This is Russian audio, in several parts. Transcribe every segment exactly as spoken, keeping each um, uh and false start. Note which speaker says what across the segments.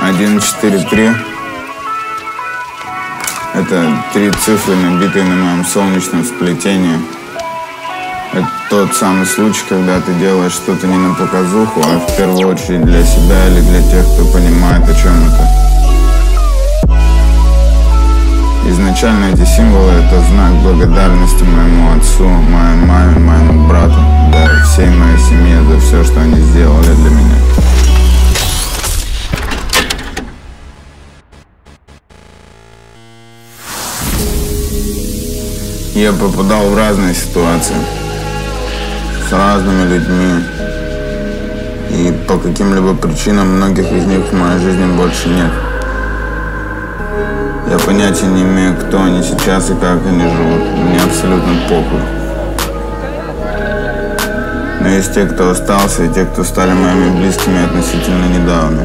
Speaker 1: один четыре три. Это три цифры, набитые на моем солнечном сплетении. Это тот самый случай, когда ты делаешь что-то не на показуху, а в первую очередь для себя или для тех, кто понимает, о чем это. Изначально эти символы — это знак благодарности моему отцу, моей маме, моему брату, да всей моей семье за все, что они сделали для меня. Я попадал в разные ситуации с разными людьми, и по каким-либо причинам многих из них в моей жизни больше нет. Я понятия не имею, кто они сейчас и как они живут. Мне абсолютно похуй. Но есть те, кто остался, и те, кто стали моими близкими относительно недавно.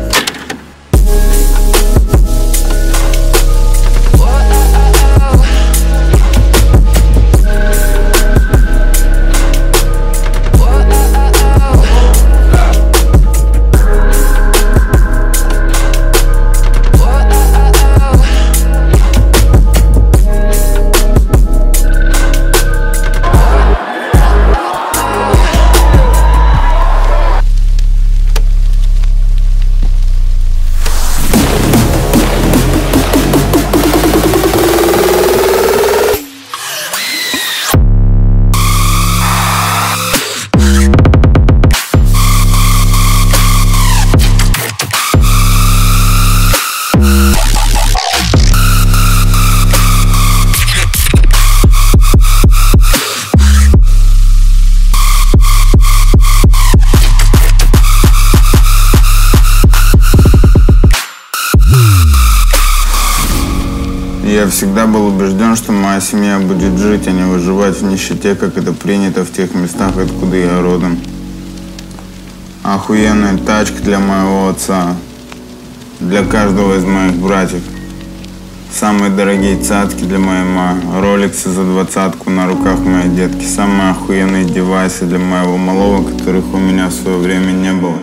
Speaker 1: Я всегда был убежден, что моя семья будет жить, а не выживать в нищете, как это принято в тех местах, откуда я родом. Охуенная тачка для моего отца, для каждого из моих братьев. Самые дорогие цацки для моей мамы, роликсы за двадцатку на руках моей детки, самые охуенные девайсы для моего малого, которых у меня в свое время не было.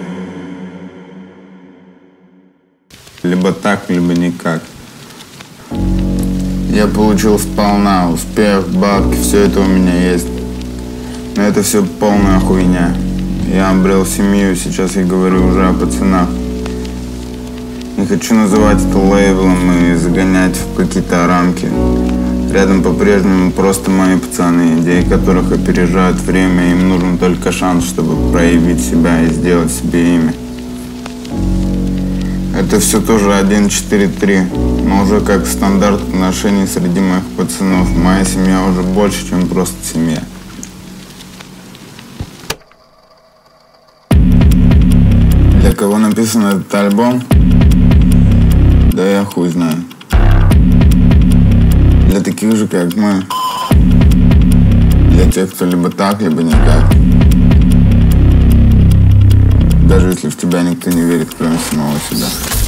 Speaker 1: Либо так, либо никак. Я получил сполна успех, бабки, все это у меня есть. Но это все полная хуйня. Я обрел семью, сейчас я говорю уже о пацанах. Не хочу называть это лейблом и загонять в какие-то рамки. Рядом по-прежнему просто мои пацаны, идеи которых опережают время, им нужен только шанс, чтобы проявить себя и сделать себе имя. Это все тоже один четыре три, но уже как стандарт отношений среди моих пацанов. Моя семья уже больше, чем просто семья. Для кого написан этот альбом? Да я хуй знаю. Для таких же, как мы. Для тех, кто либо так, либо никак. Даже если в тебя никто не верит, кроме самого себя.